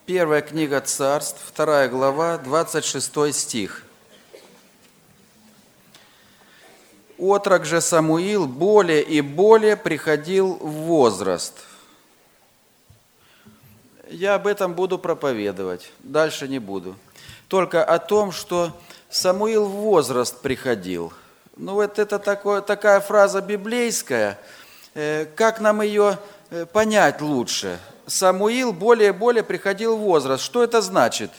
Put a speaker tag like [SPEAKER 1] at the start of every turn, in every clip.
[SPEAKER 1] Первая книга Царств, 2 глава, 26 стих. «Отрок же Самуил более и более приходил в возраст». Я об этом буду проповедовать, дальше не буду. Только о том, что Самуил в возраст приходил. Ну вот это такая фраза библейская. Как нам ее понять лучше? Самуил более и более приходил в возраст. Что это значит?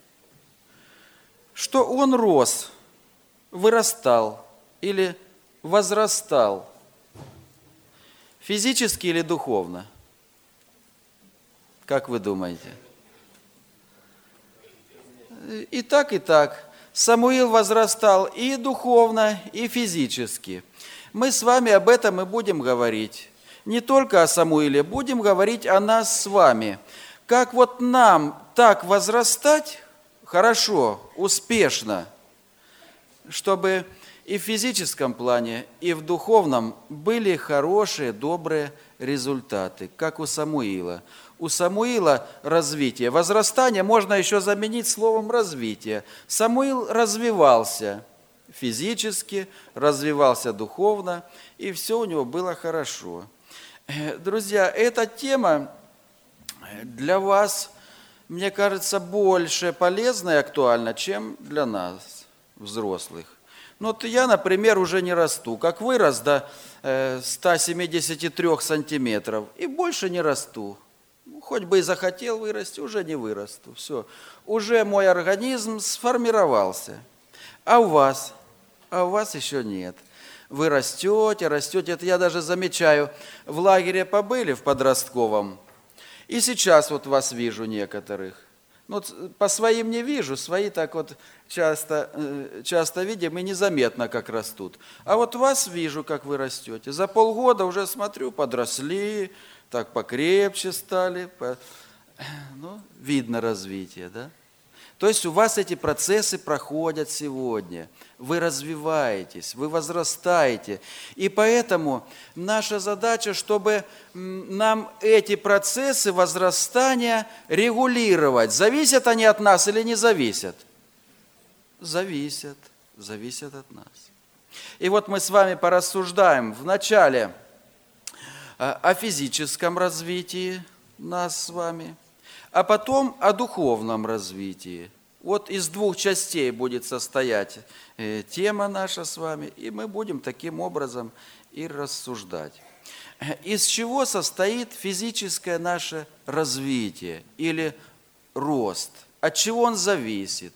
[SPEAKER 1] Что он рос, вырастал или возрастал. Физически или духовно? Как вы думаете? И так. Самуил возрастал и духовно, и физически. Мы с вами об этом и будем говорить. Не только о Самуиле, будем говорить о нас с вами. Как вот нам так возрастать хорошо, успешно, чтобы и в физическом плане, и в духовном были хорошие, добрые результаты, как у Самуила. У Самуила развитие. Возрастание можно еще заменить словом развитие. Самуил развивался физически, развивался духовно, и все у него было хорошо. Друзья, эта тема для вас, мне кажется, больше полезна и актуальна, чем для нас, взрослых. Ну, вот я, например, уже не расту. Как вырос до 173 сантиметров, и больше не расту. Хоть бы и захотел вырасти, уже не вырасту. Все, уже мой организм сформировался. А у вас? А у вас еще нет. Вы растете. Это я даже замечаю. В лагере побыли, в подростковом. И сейчас вот вас вижу некоторых. Ну, по своим не вижу, свои так вот часто видим и незаметно, как растут. А вот вас вижу, как вы растете. За полгода уже смотрю, подросли, так покрепче стали. Ну, видно развитие, да? То есть у вас эти процессы проходят сегодня. Вы развиваетесь, вы возрастаете. И поэтому наша задача, чтобы нам эти процессы возрастания регулировать. Зависят они от нас или не зависят? Зависят от нас. И вот мы с вами порассуждаем вначале о физическом развитии нас с вами, а потом о духовном развитии. Вот из двух частей будет состоять тема наша с вами, и мы будем таким образом и рассуждать. Из чего состоит физическое наше развитие или рост? От чего он зависит?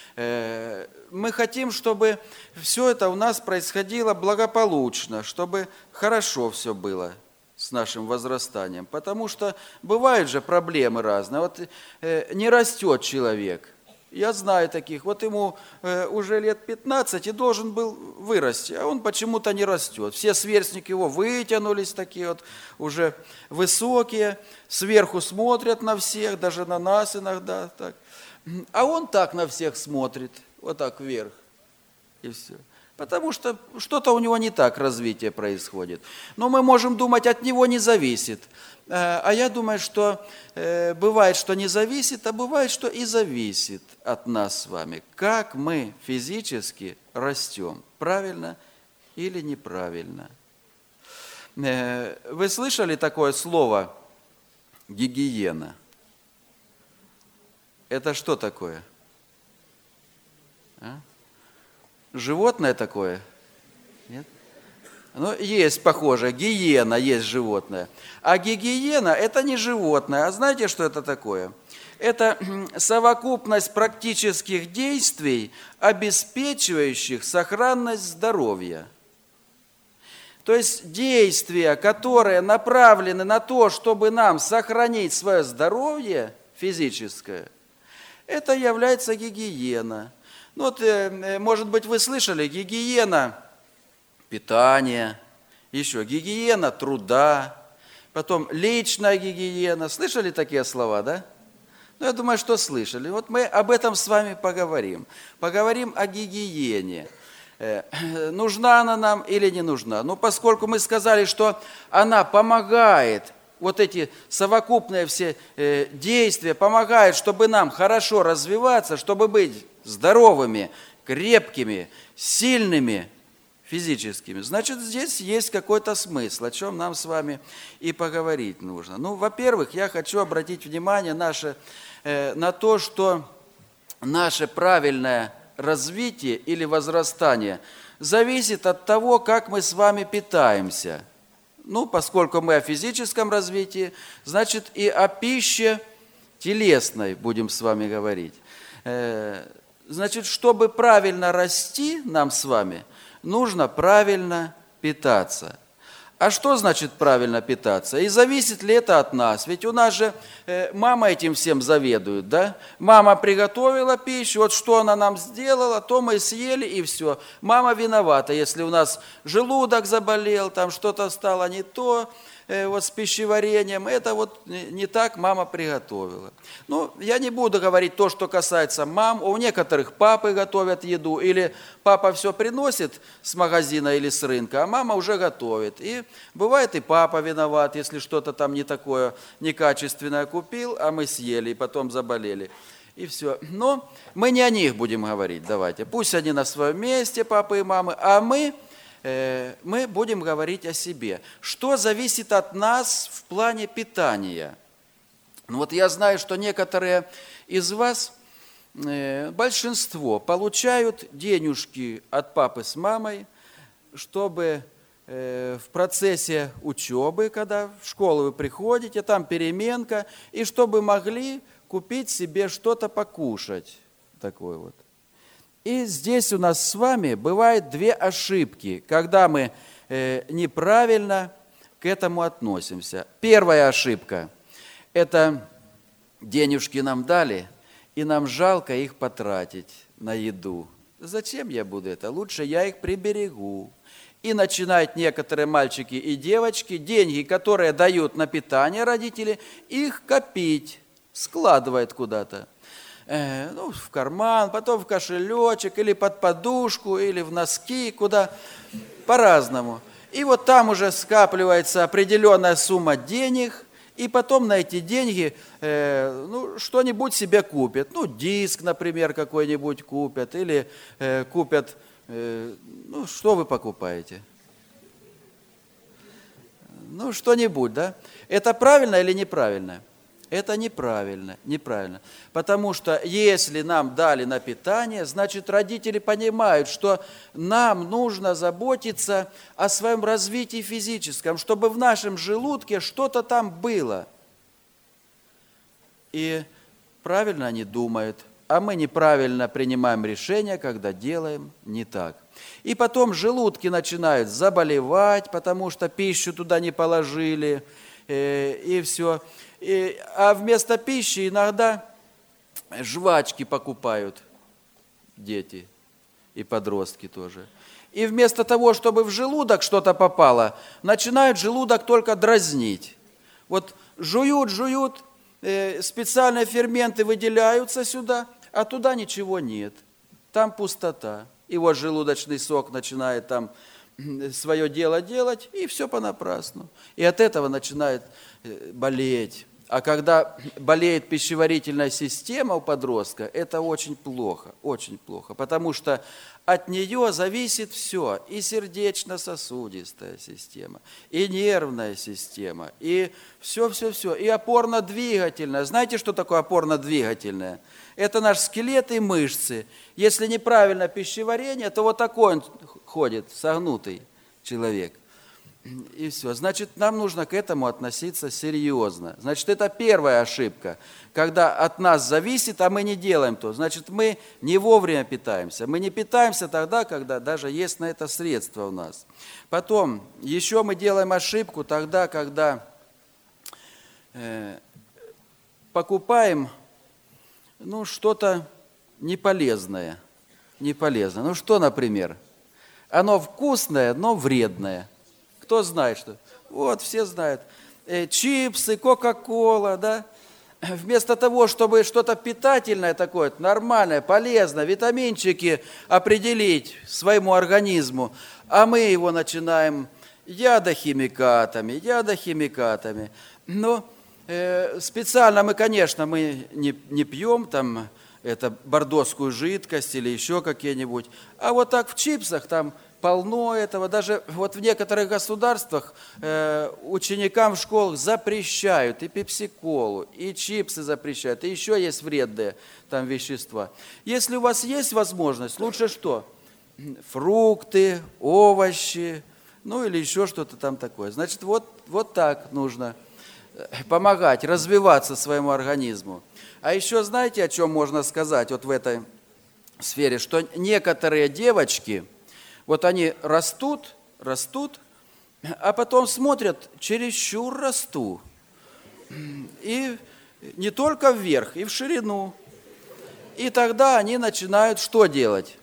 [SPEAKER 1] Мы хотим, чтобы все это у нас происходило благополучно, чтобы хорошо все было с нашим возрастанием. Потому что бывают же проблемы разные. Вот не растет человек. Я знаю таких. Вот ему уже лет 15 и должен был вырасти, а он почему-то не растет. Все сверстники его вытянулись такие вот, уже высокие, сверху смотрят на всех, даже на нас иногда так. А он так на всех смотрит, вот так вверх, и все. Потому что что-то у него не так развитие происходит. Но мы можем думать, от него не зависит. А я думаю, что бывает, что не зависит, а бывает, что и зависит от нас с вами. Как мы физически растем, правильно или неправильно. Вы слышали такое слово «гигиена»? Это что такое? Животное такое? Нет? Ну, есть похоже, гиена есть животное. А гигиена – это не животное. А знаете, что это такое? Это совокупность практических действий, обеспечивающих сохранность здоровья. То есть действия, которые направлены на то, чтобы нам сохранить свое здоровье физическое, это является гигиена. Ну вот, может быть, вы слышали, гигиена питания, еще гигиена труда, потом личная гигиена. Слышали такие слова, да? Ну, я думаю, что слышали. Вот мы об этом с вами поговорим. Поговорим о гигиене. Нужна она нам или не нужна? Ну, поскольку мы сказали, что она помогает вот эти совокупные все действия помогают, чтобы нам хорошо развиваться, чтобы быть здоровыми, крепкими, сильными, физическими, значит, здесь есть какой-то смысл, о чем нам с вами и поговорить нужно. Ну, во-первых, я хочу обратить внимание на то, что наше правильное развитие или возрастание зависит от того, как мы с вами питаемся. Ну, поскольку мы о физическом развитии, значит, и о пище телесной будем с вами говорить. Значит, чтобы правильно расти нам с вами, нужно правильно питаться. А что значит правильно питаться? И зависит ли это от нас? Ведь у нас же мама этим всем заведует, да? Мама приготовила пищу, вот что она нам сделала, то мы съели и все. Мама виновата, если у нас желудок заболел, там что-то стало не то, вот с пищеварением, это вот не так мама приготовила. Ну, я не буду говорить то, что касается мам. У некоторых папы готовят еду, или папа все приносит с магазина или с рынка, а мама уже готовит. И бывает и папа виноват, если что-то там не такое некачественное купил, а мы съели и потом заболели. И все. Но мы не о них будем говорить, давайте. Пусть они на своем месте, папы и мамы, а мы будем говорить о себе. Что зависит от нас в плане питания? Ну вот я знаю, что некоторые из вас, большинство, получают денежки от папы с мамой, чтобы в процессе учебы, когда в школу вы приходите, там переменка, и чтобы могли купить себе что-то покушать. Такое вот. И здесь у нас с вами бывают две ошибки, когда мы неправильно к этому относимся. Первая ошибка – это денежки нам дали, и нам жалко их потратить на еду. Зачем я буду это? Лучше я их приберегу. И начинают некоторые мальчики и девочки деньги, которые дают на питание родители, их копить, складывать куда-то. В карман, потом в кошелечек, или под подушку, или в носки, куда, по-разному. И вот там уже скапливается определенная сумма денег, и потом на эти деньги что-нибудь себе купят. Ну, диск, например, какой-нибудь купят, или купят, что вы покупаете? Ну, что-нибудь, да? Это правильно или неправильно? Это неправильно. Потому что если нам дали на питание, значит, родители понимают, что нам нужно заботиться о своем развитии физическом, чтобы в нашем желудке что-то там было. И правильно они думают, а мы неправильно принимаем решения, когда делаем не так. И потом желудки начинают заболевать, потому что пищу туда не положили, и все. А вместо пищи иногда жвачки покупают дети и подростки тоже. И вместо того, чтобы в желудок что-то попало, начинают желудок только дразнить. Вот жуют, специальные ферменты выделяются сюда, а туда ничего нет. Там пустота. И вот желудочный сок начинает там свое дело делать, и все понапрасну. И от этого начинает болеть. А когда болеет пищеварительная система у подростка, это очень плохо, потому что от нее зависит все, и сердечно-сосудистая система, и нервная система, и все, и опорно-двигательная. Знаете, что такое опорно-двигательная? Это наш скелет и мышцы. Если неправильно пищеварение, то вот такой он ходит, согнутый человек. И все. Значит, нам нужно к этому относиться серьезно. Значит, это первая ошибка. Когда от нас зависит, а мы не делаем то. Значит, мы не вовремя питаемся. Мы не питаемся тогда, когда даже есть на это средства у нас. Потом, еще мы делаем ошибку тогда, когда покупаем, что-то неполезное. Ну, что, например? Оно вкусное, но вредное. Кто знает, что? Вот, все знают. Чипсы, кока-кола, да? Вместо того, чтобы что-то питательное такое, нормальное, полезное, витаминчики определить своему организму, а мы его начинаем ядохимикатами. Но специально мы, конечно, мы не пьем там это бордоскую жидкость или еще какие-нибудь, а вот так в чипсах там полно этого. Даже вот в некоторых государствах ученикам в школах запрещают и пепси-колу, и чипсы запрещают, и еще есть вредные там вещества. Если у вас есть возможность, лучше что? Фрукты, овощи, ну или еще что-то там такое. Значит, вот так нужно помогать, развиваться своему организму. А еще знаете, о чем можно сказать вот в этой сфере? Что некоторые девочки, вот они растут, а потом смотрят, чересчур расту. И не только вверх, и в ширину. И тогда они начинают что делать?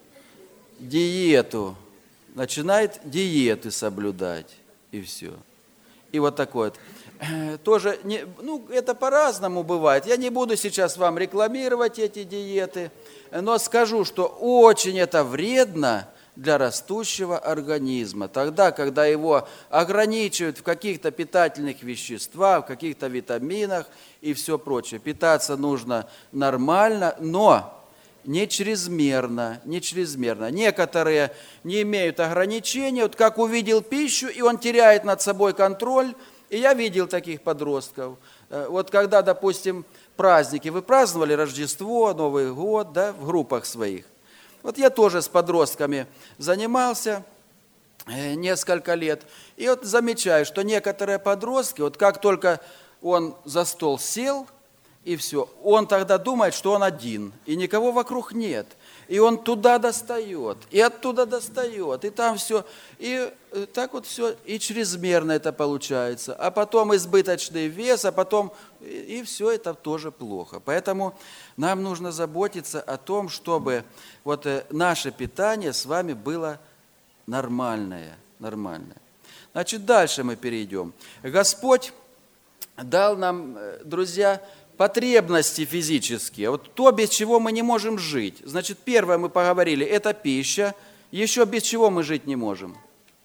[SPEAKER 1] Диету. Начинают диеты соблюдать. И все. И вот такое вот. Тоже, это по-разному бывает. Я не буду сейчас вам рекламировать эти диеты, но скажу, что очень это вредно для растущего организма. Тогда, когда его ограничивают в каких-то питательных веществах, в каких-то витаминах и все прочее. Питаться нужно нормально, но не чрезмерно. Некоторые не имеют ограничений. Вот как увидел пищу, и он теряет над собой контроль. И я видел таких подростков. Вот когда, допустим, праздники, вы праздновали Рождество, Новый год, да, в группах своих. Вот я тоже с подростками занимался несколько лет. И вот замечаю, что некоторые подростки, вот как только он за стол сел, и все, он тогда думает, что он один, и никого вокруг нет. И он туда достает, и оттуда достает, и там все. И так вот все, и чрезмерно это получается. А потом избыточный вес, а потом, и все это тоже плохо. Поэтому нам нужно заботиться о том, чтобы вот наше питание с вами было нормальное. Значит, дальше мы перейдем. Господь дал нам, друзья, потребности физические, вот то, без чего мы не можем жить. Значит, первое мы поговорили, это пища. Еще без чего мы жить не можем?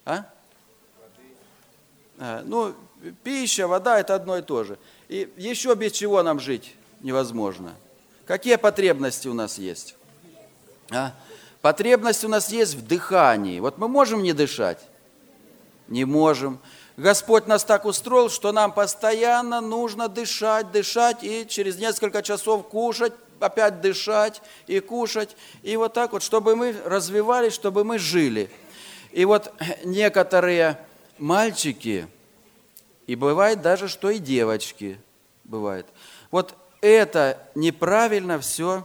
[SPEAKER 1] Пища, вода – это одно и то же. И еще без чего нам жить невозможно. Какие потребности у нас есть? Потребность у нас есть в дыхании. Вот мы можем не дышать? Не можем. Господь нас так устроил, что нам постоянно нужно дышать, и через несколько часов кушать, опять дышать и кушать. И вот так вот, чтобы мы развивались, чтобы мы жили. И вот некоторые мальчики, и бывает даже, что и девочки бывает. Вот это неправильно все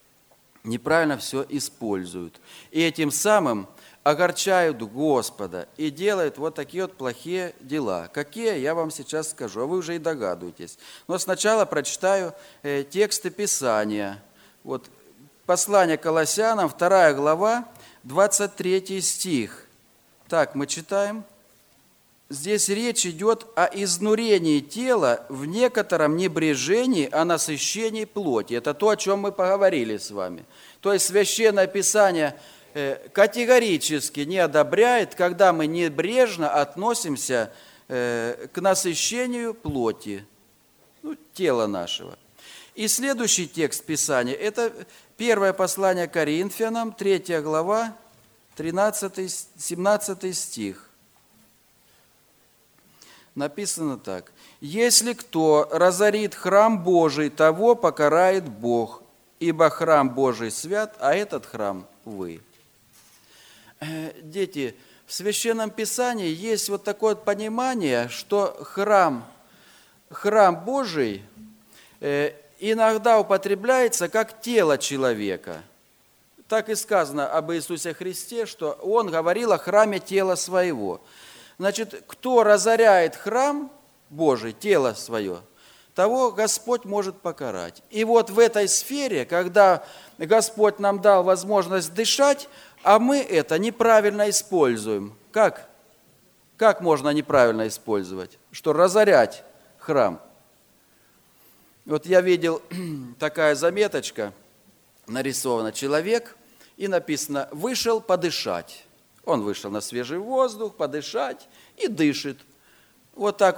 [SPEAKER 1] используют. И этим самым огорчают Господа и делают вот такие вот плохие дела. Какие, я вам сейчас скажу, а вы уже и догадываетесь. Но сначала прочитаю тексты Писания. Вот послание к Колоссянам, 2 глава, 23 стих. Так, мы читаем. Здесь речь идет о изнурении тела в некотором небрежении, о насыщении плоти. Это то, о чем мы поговорили с вами. То есть Священное Писание категорически не одобряет, когда мы небрежно относимся к насыщению плоти, тела нашего. И следующий текст Писания – это первое послание Коринфянам, 3 глава, 13-17 стих. Написано так. «Если кто разорит храм Божий, того покарает Бог, ибо храм Божий свят, а этот храм вы». Дети, в Священном Писании есть вот такое понимание, что храм Божий иногда употребляется как тело человека. Так и сказано об Иисусе Христе, что Он говорил о храме тела своего. Значит, кто разоряет храм Божий, тело свое, того Господь может покарать. И вот в этой сфере, когда Господь нам дал возможность дышать, а мы это неправильно используем. Как? Как можно неправильно использовать? Что разорять храм? Вот я видел такая заметочка, нарисована человек, и написано «вышел подышать». Он вышел на свежий воздух, подышать и дышит. Вот так вот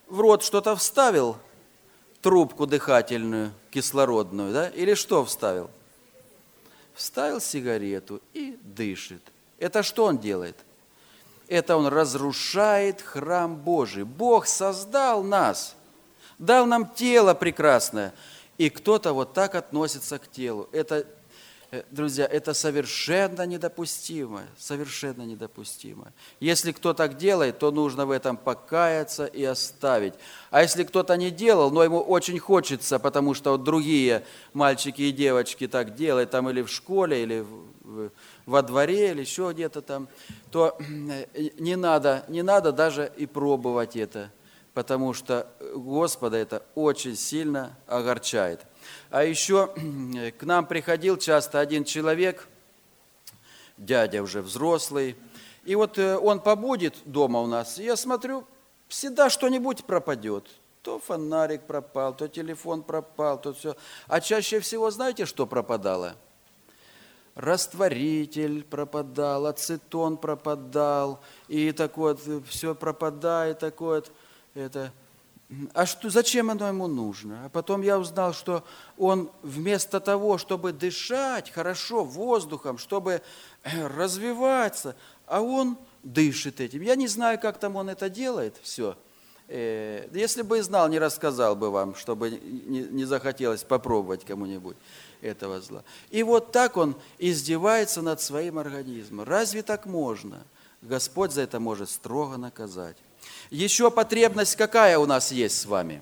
[SPEAKER 1] в рот что-то вставил, трубку дыхательную, кислородную, да? Или что вставил? Вставил сигарету и дышит. Это что он делает? Это он разрушает храм Божий. Бог создал нас, дал нам тело прекрасное, и кто-то вот так относится к телу. Это, друзья, это совершенно недопустимо, совершенно недопустимо. Если кто так делает, то нужно в этом покаяться и оставить. А если кто-то не делал, но ему очень хочется, потому что вот другие мальчики и девочки так делают, там или в школе, или во дворе, или еще где-то там, то не надо даже и пробовать это, потому что Господа это очень сильно огорчает. А еще к нам приходил часто один человек, дядя уже взрослый, и вот он побудет дома у нас, и я смотрю, всегда что-нибудь пропадет. То фонарик пропал, то телефон пропал, то все. А чаще всего знаете, что пропадало? Растворитель пропадал, ацетон пропадал, и такое вот все пропадает, такое вот это. А что, зачем оно ему нужно? А потом я узнал, что он вместо того, чтобы дышать хорошо воздухом, чтобы развиваться, а он дышит этим. Я не знаю, как там он это делает, все. Если бы знал, не рассказал бы вам, чтобы не захотелось попробовать кому-нибудь этого зла. И вот так он издевается над своим организмом. Разве так можно? Господь за это может строго наказать. Еще потребность какая у нас есть с вами?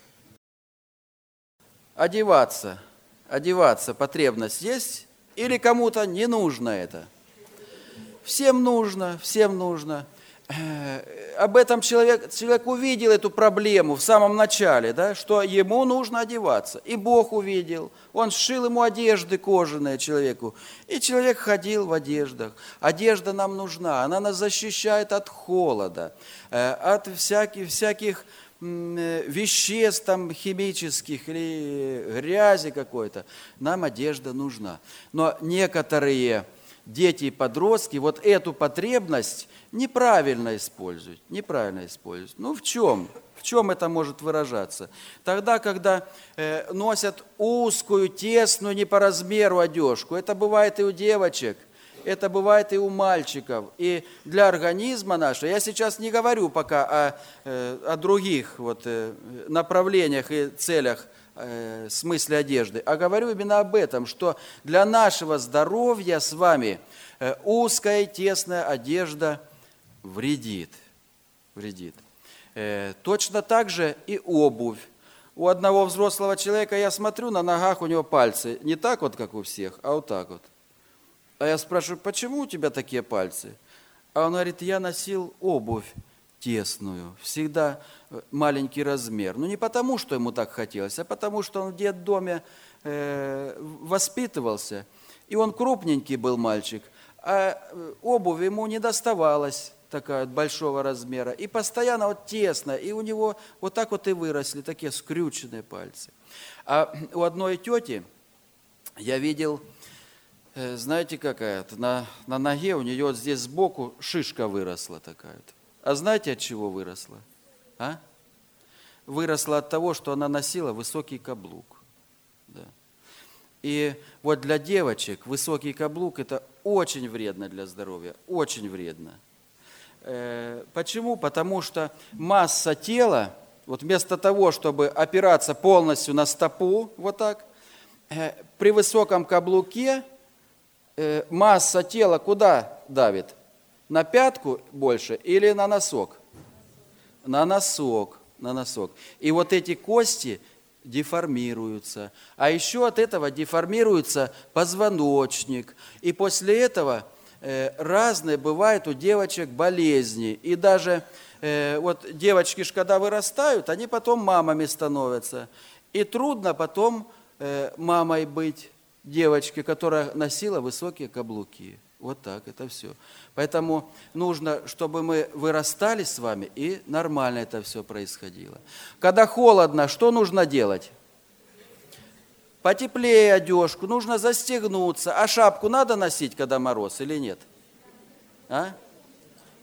[SPEAKER 1] Одеваться. Одеваться потребность есть? Или кому-то не нужно это? Всем нужно, всем нужно. Об этом человек увидел эту проблему в самом начале, да, что ему нужно одеваться. И Бог увидел. Он сшил ему одежды кожаные человеку. И человек ходил в одеждах. Одежда нам нужна. Она нас защищает от холода, от всяких веществ там, химических или грязи какой-то. Нам одежда нужна. Но некоторые дети и подростки вот эту потребность неправильно используют. Ну в чем? В чем это может выражаться? Тогда, когда носят узкую, тесную, не по размеру одежку. Это бывает и у девочек, это бывает и у мальчиков. И для организма нашего, я сейчас не говорю пока о других вот, направлениях и целях, в смысле одежды, а говорю именно об этом, что для нашего здоровья с вами узкая и тесная одежда вредит. Точно так же и обувь. У одного взрослого человека я смотрю, на ногах у него пальцы не так вот, как у всех, а вот так вот. А я спрашиваю, почему у тебя такие пальцы? А он говорит, я носил обувь тесную, всегда маленький размер. Ну не потому, что ему так хотелось, а потому, что он в детдоме воспитывался. И он крупненький был мальчик, а обувь ему не доставалась такая большого размера. И постоянно вот тесно, и у него вот так вот и выросли такие скрюченные пальцы. А у одной тети я видел, знаете, какая-то, на ноге у нее вот здесь сбоку шишка выросла такая-то. А знаете, от чего выросла? А? Выросла от того, что она носила высокий каблук. Да. И вот для девочек высокий каблук – это очень вредно для здоровья, очень вредно. Почему? Потому что масса тела, вот вместо того, чтобы опираться полностью на стопу, вот так, при высоком каблуке масса тела куда давит? На пятку больше или на носок? На носок. И вот эти кости деформируются. А еще от этого деформируется позвоночник. И после этого разные бывают у девочек болезни. И даже вот девочки, когда вырастают, они потом мамами становятся. И трудно потом мамой быть девочке, которая носила высокие каблуки. Вот так, это все. Поэтому нужно, чтобы мы вырастали с вами, и нормально это все происходило. Когда холодно, что нужно делать? Потеплее одежку, нужно застегнуться. А шапку надо носить, когда мороз, или нет? А?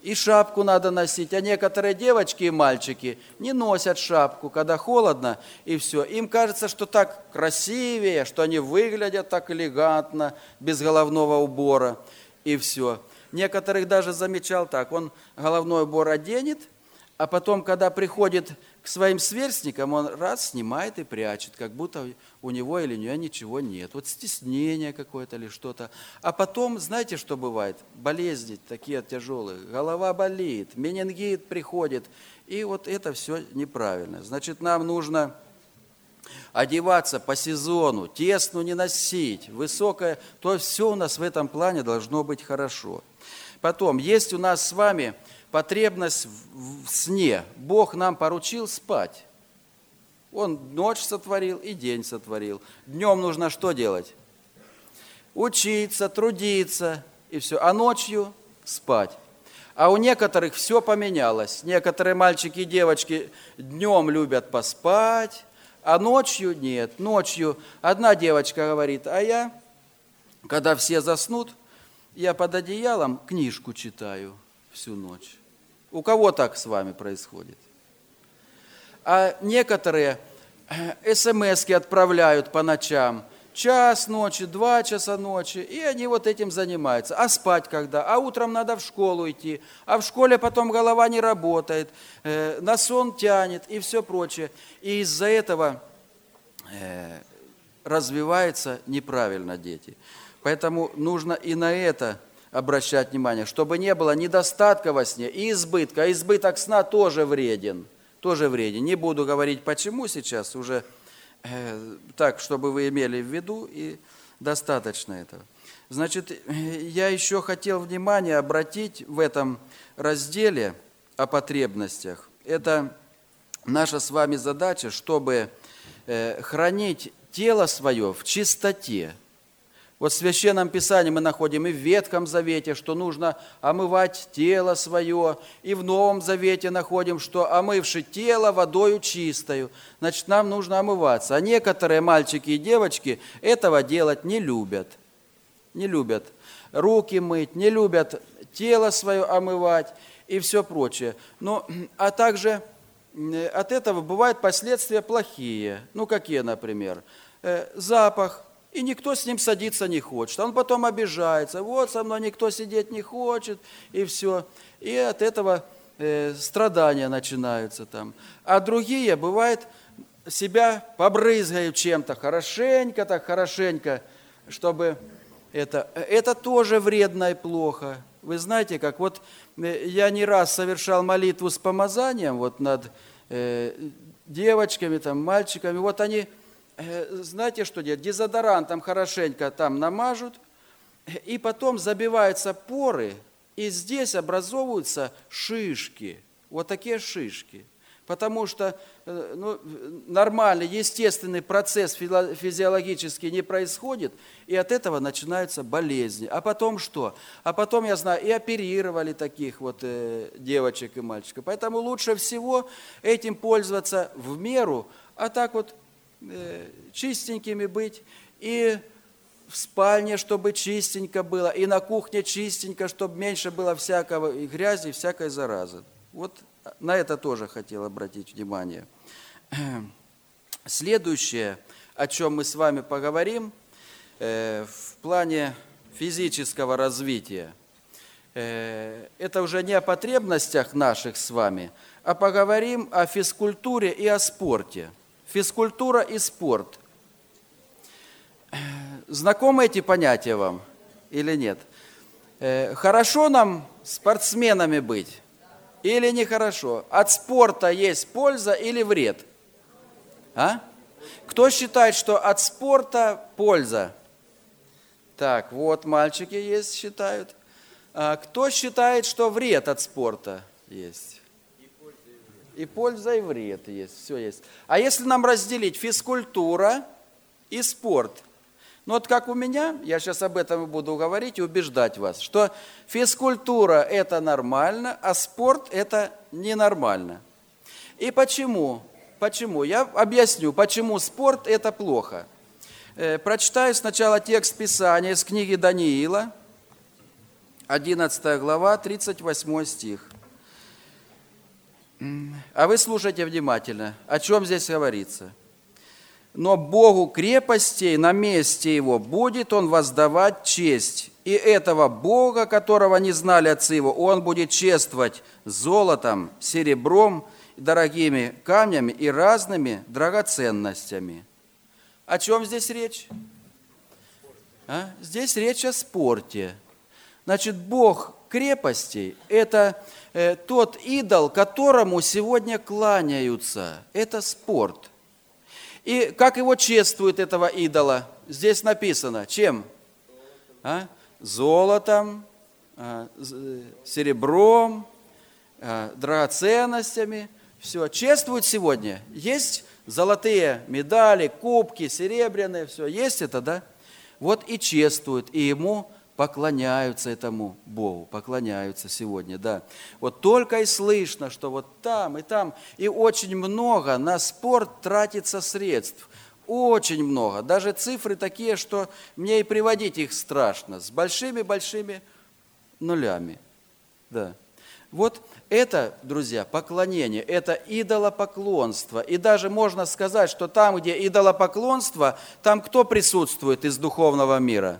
[SPEAKER 1] И шапку надо носить. А некоторые девочки и мальчики не носят шапку, когда холодно, и все. Им кажется, что так красивее, что они выглядят так элегантно, без головного убора, и все. Некоторых даже замечал так, он головной убор оденет, а потом, когда приходит к своим сверстникам, он раз снимает и прячет, как будто у него или у нее ничего нет. Вот стеснение какое-то или что-то. А потом, знаете, что бывает? Болезни такие тяжелые, голова болит, менингит приходит. И вот это все неправильно. Значит, нам нужно одеваться по сезону, тесно не носить, высокое. То есть все у нас в этом плане должно быть хорошо. Потом, есть у нас с вами потребность в сне. Бог нам поручил спать. Он ночь сотворил и день сотворил. Днем нужно что делать? Учиться, трудиться и все. А ночью спать. А у некоторых все поменялось. Некоторые мальчики и девочки днем любят поспать, а ночью нет. Ночью одна девочка говорит, а я, когда все заснут, я под одеялом книжку читаю всю ночь. У кого так с вами происходит? А некоторые смс-ки отправляют по ночам. Час ночи, 2 часа ночи, и они вот этим занимаются. А спать когда? А утром надо в школу идти, а в школе потом голова не работает, на сон тянет и все прочее. И из-за этого развиваются неправильно дети. Поэтому нужно и на это обращать внимание, чтобы не было недостатка во сне и избытка. А избыток сна тоже вреден. Тоже вреден. Не буду говорить, почему сейчас, уже так, чтобы вы имели в виду, и достаточно этого. Значит, я еще хотел внимание обратить в этом разделе о потребностях. Это наша с вами задача, чтобы хранить тело свое в чистоте. Вот в Священном Писании мы находим и в Ветхом Завете, что нужно омывать тело свое, и в Новом Завете находим, что омывши тело водою чистою. Значит, нам нужно омываться. А некоторые мальчики и девочки этого делать не любят. Не любят руки мыть, не любят тело свое омывать и все прочее. А также от этого бывают последствия плохие. Какие, например? Запах. И никто с ним садиться не хочет. Он потом обижается. Вот со мной никто сидеть не хочет. И все. И от этого страдания начинаются там. А другие, бывает, себя побрызгают чем-то хорошенько, так хорошенько, чтобы это тоже вредно и плохо. Вы знаете, как вот я не раз совершал молитву с помазанием вот над девочками, там, мальчиками. Вот они... Знаете, что делать? Дезодорантом хорошенько там намажут, и потом забиваются поры, и здесь образовываются шишки. Вот такие шишки. Потому что нормальный, естественный процесс физиологически не происходит, и от этого начинаются болезни. А потом что? А потом, я знаю, и оперировали таких вот девочек и мальчиков. Поэтому лучше всего этим пользоваться в меру, а так вот чистенькими быть, и в спальне, чтобы чистенько было, и на кухне чистенько, чтобы меньше было всякого и грязи, и всякой заразы. Вот на это тоже хотел обратить внимание. Следующее, о чем мы с вами поговорим, в плане физического развития, это уже не о потребностях наших с вами, а поговорим о физкультуре и о спорте. Физкультура и спорт. Знакомы эти понятия вам или нет? Хорошо нам спортсменами быть или нехорошо? От спорта есть польза или вред? Кто считает, что от спорта польза? Так, вот мальчики есть, считают. А кто считает, что вред от спорта есть? И польза, и вред есть, все есть. А если нам разделить физкультура и спорт? Вот как у меня, я сейчас об этом и буду говорить и убеждать вас, что физкультура – это нормально, а спорт – это ненормально. И почему? Почему? Я объясню, почему спорт – это плохо. Прочитаю сначала текст Писания из книги Даниила, 11 глава, 38 стих. А вы слушайте внимательно, о чем здесь говорится. «Но Богу крепостей на месте его будет он воздавать честь, и этого Бога, которого не знали отцы его, он будет чествовать золотом, серебром, дорогими камнями и разными драгоценностями». О чем здесь речь? Здесь речь о спорте. Значит, Бог крепостей – это тот идол, которому сегодня кланяются. Это спорт. И как его чествуют, этого идола? Здесь написано, чем? Золотом, серебром, драгоценностями. Все, чествуют сегодня. Есть золотые медали, кубки, серебряные, все. Есть это, да? Вот и чествуют, и ему поклоняются, этому Богу, поклоняются сегодня, да. Вот только и слышно, что вот там, и очень много на спорт тратится средств, очень много. Даже цифры такие, что мне и приводить их страшно, с большими-большими нулями, да. Вот это, друзья, поклонение, это идолопоклонство. И даже можно сказать, что там, где идолопоклонство, там кто присутствует из духовного мира?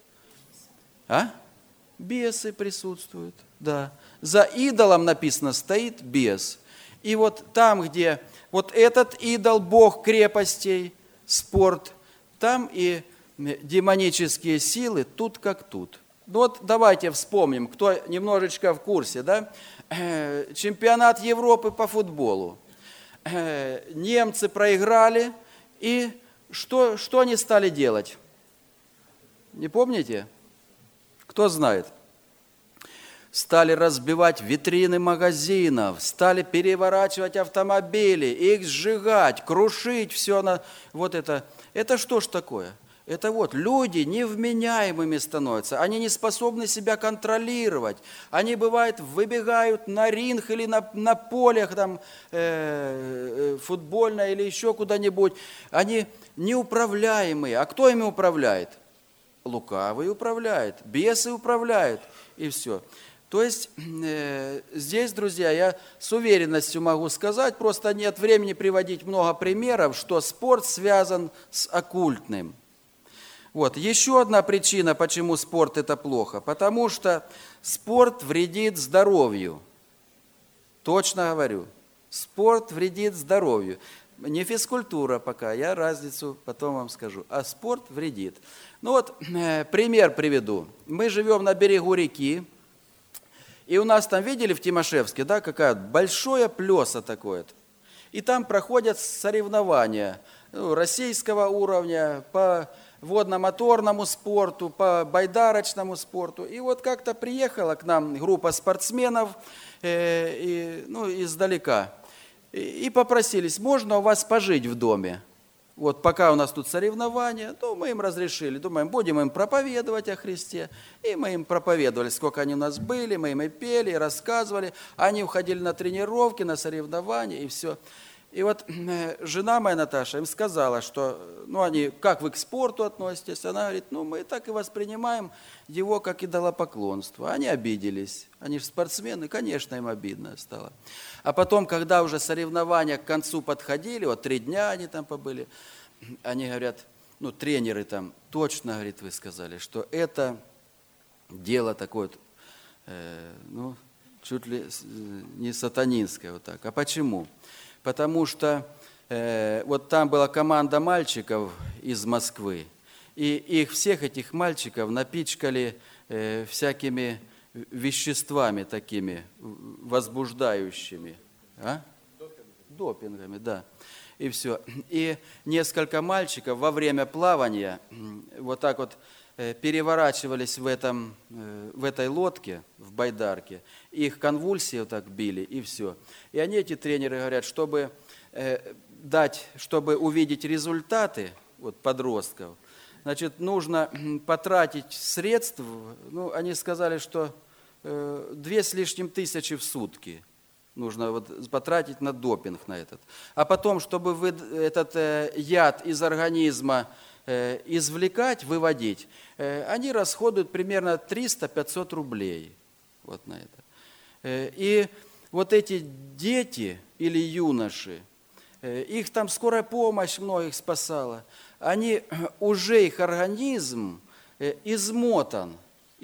[SPEAKER 1] Бесы присутствуют, да. За идолом написано стоит бес. И вот там, где вот этот идол, бог крепостей, спорт, там и демонические силы тут как тут. Вот давайте вспомним, кто немножечко в курсе, да? Чемпионат Европы по футболу. Немцы проиграли, и что они стали делать? Не помните? Кто знает? Стали разбивать витрины магазинов, стали переворачивать автомобили, их сжигать, крушить все на... Вот это. Это что ж такое? Это вот люди невменяемыми становятся, они не способны себя контролировать. Они, бывает, выбегают на ринг или на полях там, футбольное или еще куда-нибудь. Они неуправляемые. А кто ими управляет? Лукавый управляет, бесы управляют, и все. То есть здесь, друзья, я с уверенностью могу сказать, просто нет времени приводить много примеров, что спорт связан с оккультным. Вот, еще одна причина, почему спорт это плохо, потому что спорт вредит здоровью. Точно говорю, спорт вредит здоровью. Не физкультура пока, я разницу потом вам скажу, а спорт вредит. Ну вот, пример приведу. Мы живем на берегу реки, и у нас там, видели в Тимошевске, да, какая большое плесо такое-то. И там проходят соревнования российского уровня по водно-моторному спорту, по байдарочному спорту. И вот как-то приехала к нам группа спортсменов издалека. И попросились, можно у вас пожить в доме? Вот пока у нас тут соревнования, то мы им разрешили. Думаем, будем им проповедовать о Христе. И мы им проповедовали, сколько они у нас были, мы им и пели, и рассказывали. Они уходили на тренировки, на соревнования, и все. И вот жена моя Наташа им сказала, что, они, как вы к спорту относитесь? Она говорит, мы так и воспринимаем его как идолопоклонство. Они обиделись, они же спортсмены, конечно, им обидно стало. А потом, когда уже соревнования к концу подходили, 3 дня они там побыли, они говорят, тренеры там, точно, говорит, вы сказали, что это дело такое, чуть ли не сатанинское вот так. А почему? Потому что вот там была команда мальчиков из Москвы, и их всех этих мальчиков напичкали всякими веществами такими возбуждающими. Допингами, да. И все. И несколько мальчиков во время плавания вот так вот переворачивались в этой лодке, в байдарке, их конвульсии вот так били, и все. И они, эти тренеры, говорят, чтобы увидеть результаты подростков, значит, нужно потратить средств, они сказали, что 2 с лишним тысячи в сутки нужно потратить на допинг на этот. А потом, чтобы этот яд из организма извлекать, выводить, они расходуют примерно 300-500 рублей вот на это. И вот эти дети или юноши, их там скорая помощь многих спасала, они уже, их организм измотан.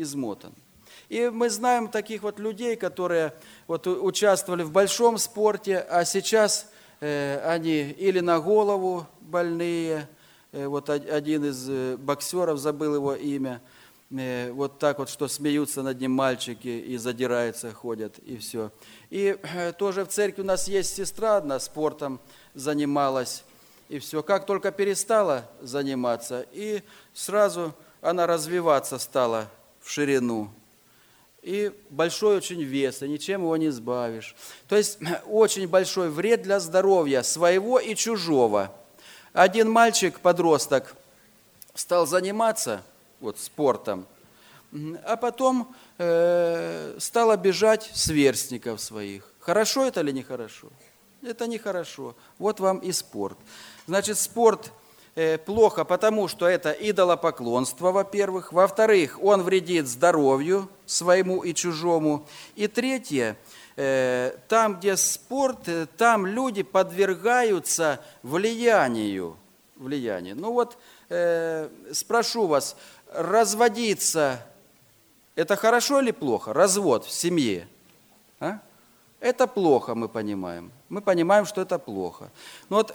[SPEAKER 1] И мы знаем таких вот людей, которые вот участвовали в большом спорте, а сейчас они или на голову больные, вот один из боксеров, забыл его имя, вот так вот, что смеются над ним мальчики и задираются, ходят, и все. И тоже в церкви у нас есть сестра одна, спортом занималась, и все. Как только перестала заниматься, и сразу она развиваться стала в ширину. И большой очень вес, и ничем его не сбавишь. То есть очень большой вред для здоровья своего и чужого. Один мальчик, подросток, стал заниматься вот, спортом, а потом стал обижать сверстников своих. Хорошо это или нехорошо? Это нехорошо. Вот вам и спорт. Значит, спорт плохо, потому что это идолопоклонство, во-первых. Во-вторых, он вредит здоровью своему и чужому. И третье, там, где спорт, там люди подвергаются влиянию. Ну вот, спрошу вас, разводиться – это хорошо или плохо? Развод в семье. А? Это плохо, мы понимаем. Мы понимаем, что это плохо. Но вот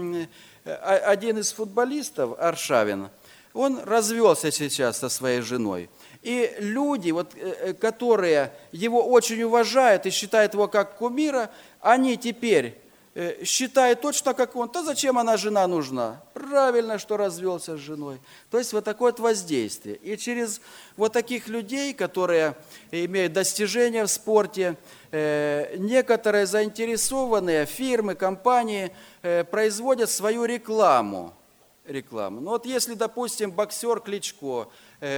[SPEAKER 1] один из футболистов, Аршавин, он развелся сейчас со своей женой. И люди, вот, которые его очень уважают и считают его как кумира, они теперь считают точно как он. То зачем она, жена, нужна? Правильно, что развелся с женой. То есть вот такое вот воздействие. И через вот таких людей, которые имеют достижения в спорте, некоторые заинтересованные фирмы, компании производят свою рекламу. Ну вот если, допустим, боксер Кличко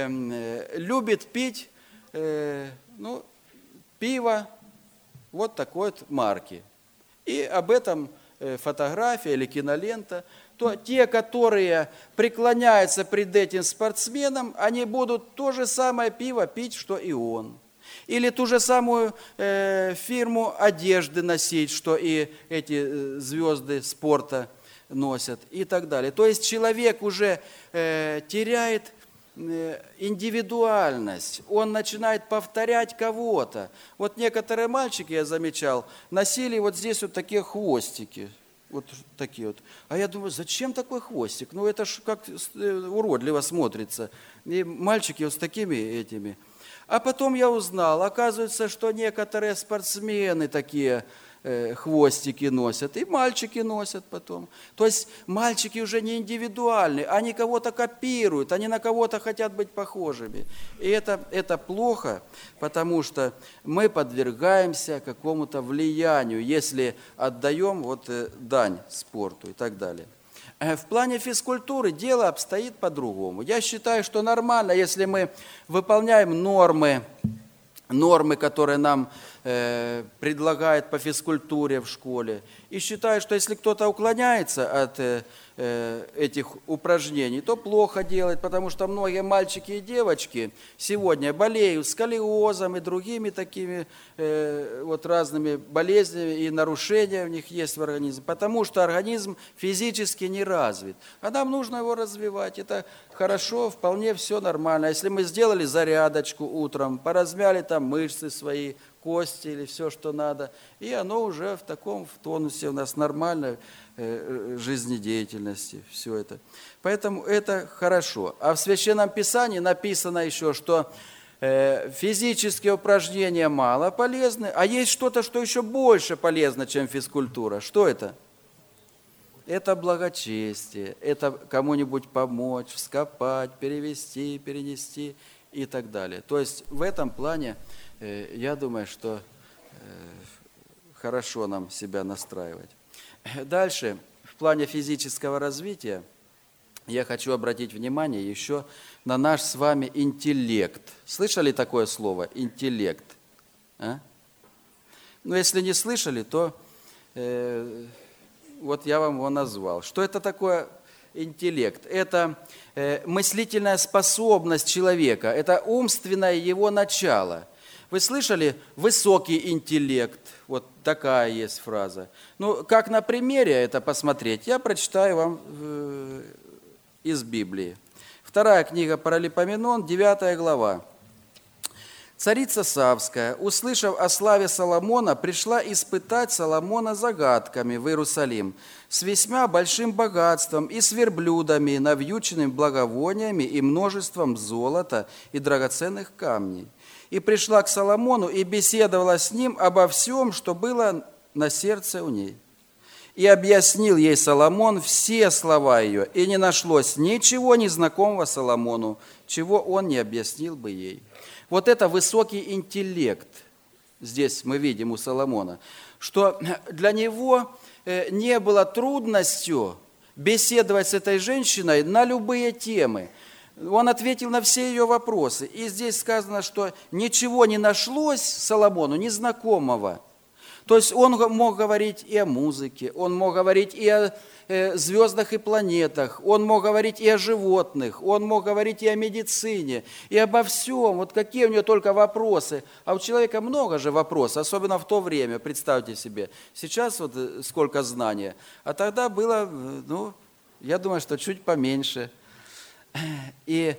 [SPEAKER 1] любит пить пиво вот такой вот марки, и об этом фотография или кинолента, то те, которые преклоняются пред этим спортсменом, они будут то же самое пиво пить, что и он. Или ту же самую фирму одежды носить, что и эти звезды спорта носят и так далее. То есть человек уже теряет индивидуальность, он начинает повторять кого-то. Вот некоторые мальчики, я замечал, носили вот здесь вот такие хвостики, вот такие вот. А я думаю, зачем такой хвостик? Ну это ж как уродливо смотрится. И мальчики вот с такими этими. А потом я узнал, оказывается, что некоторые спортсмены такие хвостики носят, и мальчики носят потом. То есть мальчики уже не индивидуальны, они кого-то копируют, они на кого-то хотят быть похожими. И это плохо, потому что мы подвергаемся какому-то влиянию, если отдаем вот дань спорту и так далее. В плане физкультуры дело обстоит по-другому. Я считаю, что нормально, если мы выполняем нормы, которые нам предлагают по физкультуре в школе. И считаю, что если кто-то уклоняется от этих упражнений, то плохо делает, потому что многие мальчики и девочки сегодня болеют сколиозом и другими такими вот разными болезнями, и нарушения у них есть в организме, потому что организм физически не развит. А нам нужно его развивать. Это хорошо, вполне все нормально. Если мы сделали зарядочку утром, поразмяли там мышцы свои, кости или все, что надо, и оно уже в тонусе у нас нормальной жизнедеятельности, все это. Поэтому это хорошо. А в Священном Писании написано еще, что физические упражнения мало полезны, а есть что-то, что еще больше полезно, чем физкультура. Что это? Это благочестие, это кому-нибудь помочь, вскопать, перевести, перенести и так далее. То есть в этом плане я думаю, что хорошо нам себя настраивать. Дальше, в плане физического развития, я хочу обратить внимание еще на наш с вами интеллект. Слышали такое слово «интеллект»? А? Ну, если не слышали, то вот я вам его назвал. Что это такое интеллект – это мыслительная способность человека, это умственное его начало. Вы слышали «высокий интеллект»? Вот такая есть фраза. Ну, как на примере это посмотреть, я прочитаю вам из Библии. Вторая книга Паралипоменон, 9 глава. Царица Савская, услышав о славе Соломона, пришла испытать Соломона загадками в Иерусалим с весьма большим богатством и с верблюдами, навьюченными благовониями и множеством золота и драгоценных камней. И пришла к Соломону и беседовала с ним обо всем, что было на сердце у ней. И объяснил ей Соломон все слова ее, и не нашлось ничего незнакомого Соломону, чего он не объяснил бы ей. Вот это высокий интеллект, здесь мы видим у Соломона, что для него не было трудностью беседовать с этой женщиной на любые темы. Он ответил на все ее вопросы. И здесь сказано, что ничего не нашлось Соломону незнакомого. То есть он мог говорить и о музыке, он мог говорить и о звездах и планетах, он мог говорить и о животных, он мог говорить и о медицине, и обо всем. Вот какие у него только вопросы. А у человека много же вопросов, особенно в то время, представьте себе. Сейчас вот сколько знания, а тогда было, ну, я думаю, что чуть поменьше. И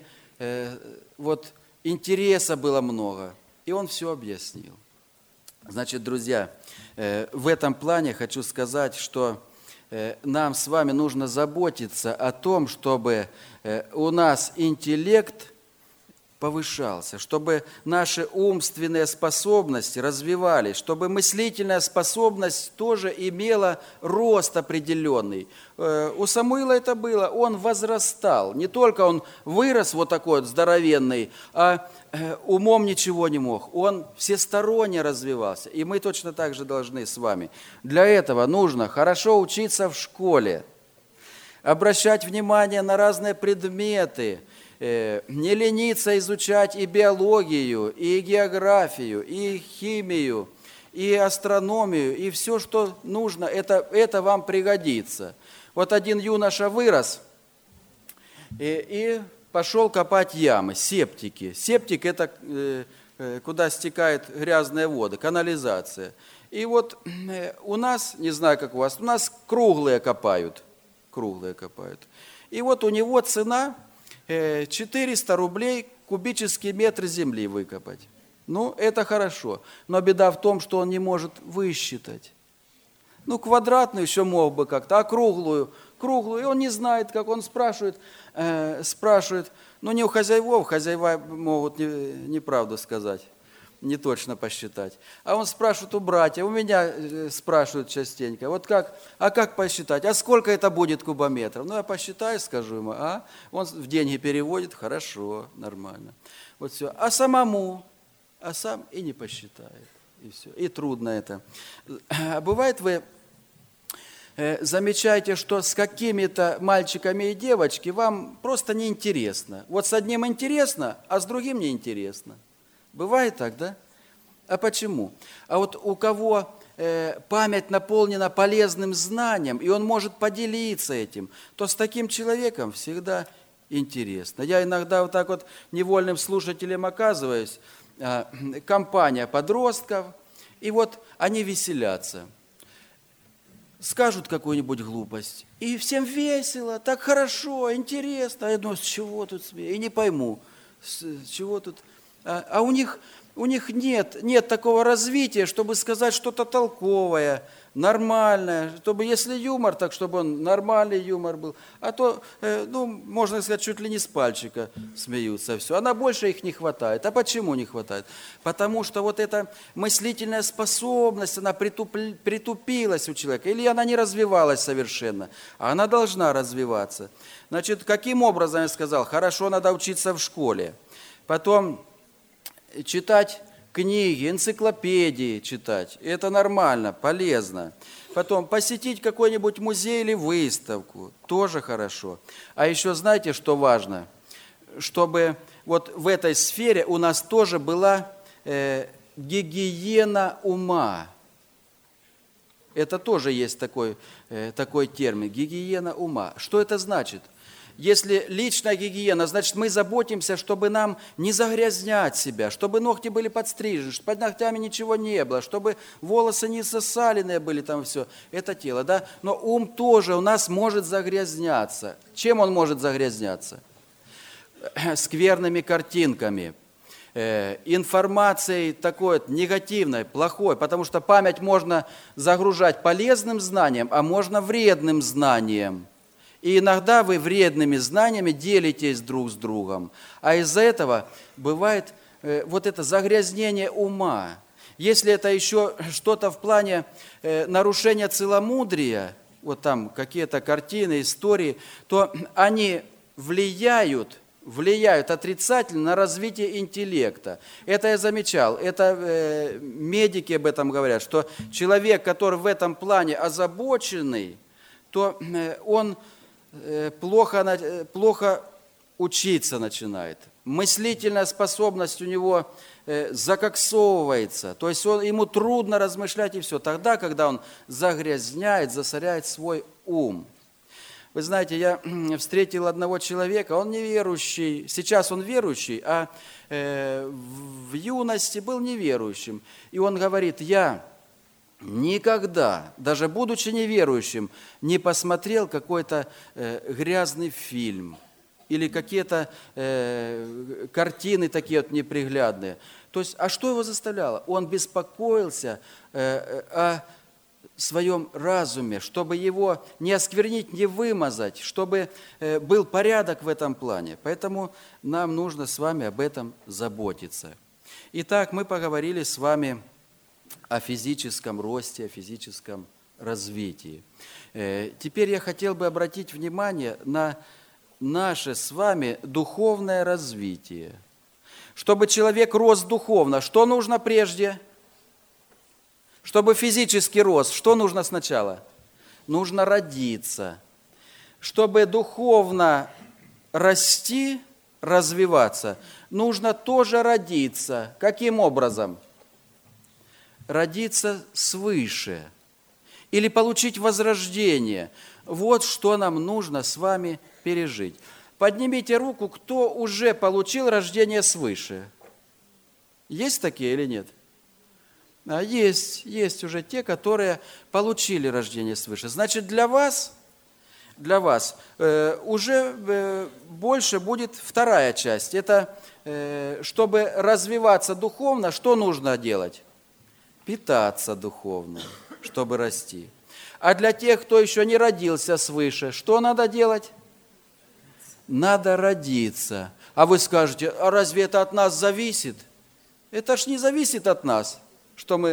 [SPEAKER 1] вот интереса было много, и он все объяснил. Значит, друзья, в этом плане хочу сказать, что нам с вами нужно заботиться о том, чтобы у нас интеллект повышался, чтобы наши умственные способности развивались, чтобы мыслительная способность тоже имела рост определенный. У Самуила это было, он возрастал. Не только он вырос вот такой вот здоровенный, а умом ничего не мог. Он всесторонне развивался. И мы точно так же должны с вами. Для этого нужно хорошо учиться в школе, обращать внимание на разные предметы, не лениться изучать и биологию, и географию, и химию, и астрономию, и все, что нужно, это вам пригодится. Вот один юноша вырос и пошел копать ямы, септики. Септик – это куда стекают грязные воды, канализация. И вот у нас, не знаю, как у вас, у нас круглые копают. И вот у него цена 400 рублей кубический метр земли выкопать. Ну, это хорошо. Но беда в том, что он не может высчитать. Ну, квадратную еще мог бы как-то, а круглую. И он не знает, как он спрашивает. Ну, не у хозяев, хозяева могут неправду сказать, не точно посчитать. А он спрашивает у братьев, у меня спрашивают частенько, вот как посчитать, а сколько это будет кубометров? Ну, я посчитаю, скажу ему, он в деньги переводит, хорошо, нормально. Вот все. А сам и не посчитает, и все. И трудно это. А бывает, вы замечаете, что с какими-то мальчиками и девочками вам просто неинтересно. Вот с одним интересно, а с другим неинтересно. Бывает так, да? А почему? А вот у кого память наполнена полезным знанием, и он может поделиться этим, то с таким человеком всегда интересно. Я иногда вот так вот невольным слушателем оказываюсь, компания подростков, и вот они веселятся. Скажут какую-нибудь глупость, и всем весело, так хорошо, интересно. А я думаю, с чего тут смех? И не пойму, с чего тут... А у них нет такого развития, чтобы сказать что-то толковое, нормальное, чтобы если юмор, так чтобы он нормальный юмор был. А то, можно сказать, чуть ли не с пальчика смеются все. А на больше их не хватает. А почему не хватает? Потому что вот эта мыслительная способность, она притупилась у человека, или она не развивалась совершенно, а она должна развиваться. Значит, каким образом я сказал? Хорошо, надо учиться в школе. Потом читать книги, энциклопедии читать. Это нормально, полезно. Потом посетить какой-нибудь музей или выставку. Тоже хорошо. А еще знаете, что важно? Чтобы вот в этой сфере у нас тоже была гигиена ума. Это тоже есть такой термин – гигиена ума. Что это значит? Если личная гигиена, значит, мы заботимся, чтобы нам не загрязнять себя, чтобы ногти были подстрижены, чтобы под ногтями ничего не было, чтобы волосы не засаленные были, там все. Это тело, да? Но ум тоже у нас может загрязняться. Чем он может загрязняться? Скверными картинками, информацией такой негативной, плохой, потому что память можно загружать полезным знанием, а можно вредным знанием. И иногда вы вредными знаниями делитесь друг с другом. А из-за этого бывает вот это загрязнение ума. Если это еще что-то в плане нарушения целомудрия, вот там какие-то картины, истории, то они влияют отрицательно на развитие интеллекта. Это я замечал, это медики об этом говорят, что человек, который в этом плане озабоченный, то он плохо учиться начинает. Мыслительная способность у него закоксовывается. То есть ему трудно размышлять и все. Тогда, когда он загрязняет, засоряет свой ум. Вы знаете, я встретил одного человека, он неверующий. Сейчас он верующий, а в юности был неверующим. И он говорит, я никогда, даже будучи неверующим, не посмотрел какой-то грязный фильм или какие-то картины такие вот неприглядные. То есть, а что его заставляло? Он беспокоился о своем разуме, чтобы его не осквернить, не вымазать, чтобы был порядок в этом плане. Поэтому нам нужно с вами об этом заботиться. Итак, мы поговорили с вами о физическом росте, о физическом развитии. Теперь я хотел бы обратить внимание на наше с вами духовное развитие. Чтобы человек рос духовно, что нужно прежде? Чтобы физически рос, что нужно сначала? Нужно родиться. Чтобы духовно расти, развиваться, нужно тоже родиться. Каким образом? Родиться свыше или получить возрождение. Вот что нам нужно с вами пережить. Поднимите руку, кто уже получил рождение свыше. Есть такие или нет? Есть уже те, которые получили рождение свыше. Значит, для вас уже больше будет вторая часть. Это чтобы развиваться духовно, что нужно делать? Питаться духовно, чтобы расти. А для тех, кто еще не родился свыше, что надо делать? Надо родиться. А вы скажете, а разве это от нас зависит? Это ж не зависит от нас, что мы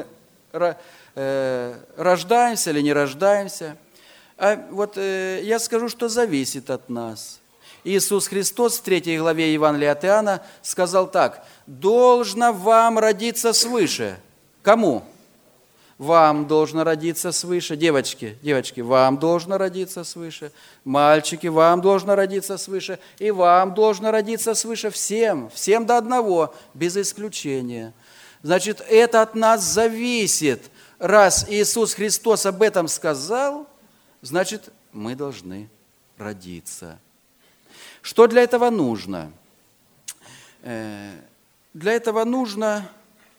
[SPEAKER 1] рождаемся или не рождаемся. А вот я скажу, что зависит от нас. Иисус Христос в 3 главе Евангелия от Иоанна сказал так: «Должно вам родиться свыше». Кому? Вам должно родиться свыше. Девочки, вам должно родиться свыше. Мальчики, вам должно родиться свыше. И вам должно родиться свыше. Всем до одного, без исключения. Значит, это от нас зависит. Раз Иисус Христос об этом сказал, значит, мы должны родиться. Что для этого нужно? Для этого нужно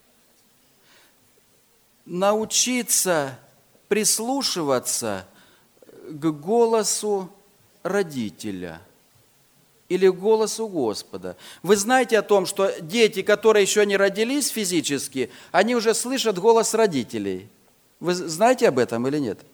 [SPEAKER 1] научиться прислушиваться к голосу родителя или к голосу Господа. Вы знаете о том, что дети, которые еще не родились физически, они уже слышат голос родителей. Вы знаете об этом или нет?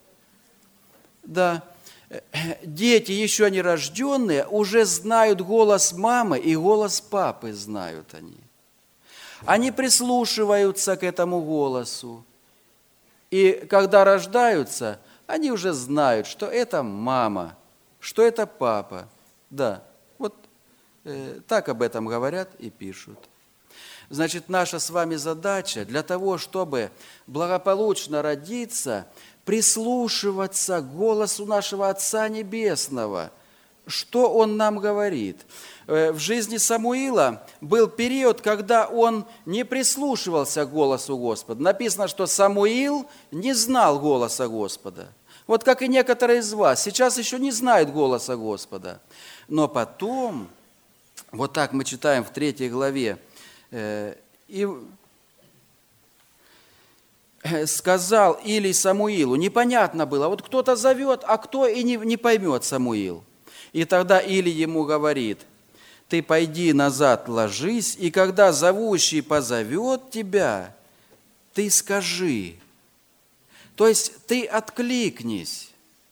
[SPEAKER 1] Да. Дети, еще не рожденные, уже знают голос мамы и голос папы знают они. Они прислушиваются к этому голосу. И когда рождаются, они уже знают, что это мама, что это папа. Да, вот так об этом говорят и пишут. Значит, наша с вами задача для того, чтобы благополучно родиться, прислушиваться к голосу нашего Отца Небесного. Что Он нам говорит? в жизни Самуила был период, когда он не прислушивался к голосу Господа. Написано, что Самуил не знал голоса Господа. Вот как и некоторые из вас, сейчас еще не знают голоса Господа. Но потом, вот так мы читаем в 3 главе, и сказал Илий Самуилу, непонятно было, вот кто-то зовет, а кто и не поймет Самуил. И тогда Илий ему говорит, ты пойди назад ложись, и когда зовущий позовет тебя, ты скажи. То есть ты откликнись.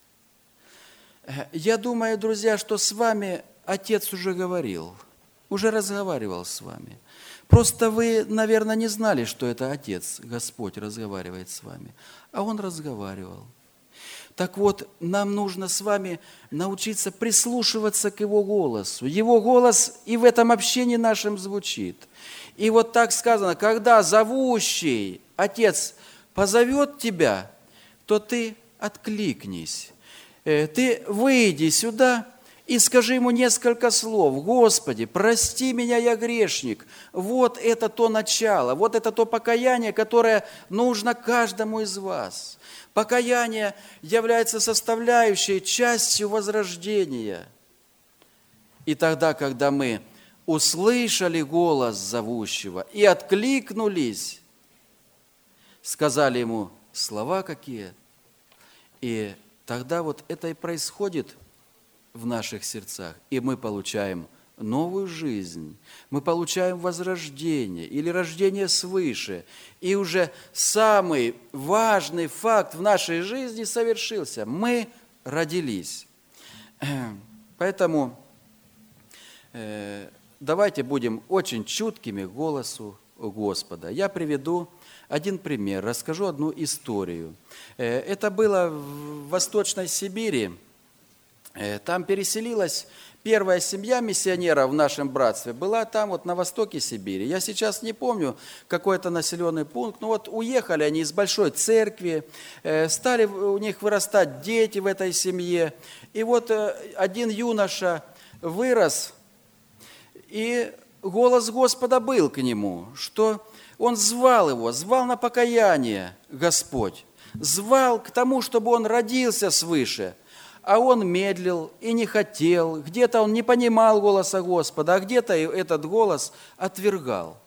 [SPEAKER 1] Я думаю, друзья, что с вами Отец уже говорил, уже разговаривал с вами. Просто вы, наверное, не знали, что это Отец, Господь, разговаривает с вами. А Он разговаривал. Так вот, нам нужно с вами научиться прислушиваться к Его голосу. Его голос и в этом общении нашем звучит. И вот так сказано, когда зовущий Отец позовет тебя, то ты откликнись. Ты выйди сюда и скажи Ему несколько слов. Господи, прости меня, я грешник. Вот это то начало, вот это то покаяние, которое нужно каждому из вас. Покаяние является составляющей частью возрождения. И тогда, когда мы услышали голос зовущего и откликнулись, сказали Ему слова какие, и тогда вот это и происходит в наших сердцах, и мы получаем новую жизнь, мы получаем возрождение или рождение свыше, и уже самый важный факт в нашей жизни совершился. Мы родились. Поэтому давайте будем очень чуткими к голосу Господа. Я приведу один пример, расскажу одну историю. Это было в Восточной Сибири. Там переселилась первая семья миссионеров в нашем братстве, была там вот на востоке Сибири. Я сейчас не помню, какой это населенный пункт, но вот уехали они из большой церкви, стали у них вырастать дети в этой семье. И вот один юноша вырос, и голос Господа был к нему, что он звал его, звал на покаяние Господь, звал к тому, чтобы он родился свыше. А он медлил и не хотел, где-то он не понимал голоса Господа, а где-то этот голос отвергал.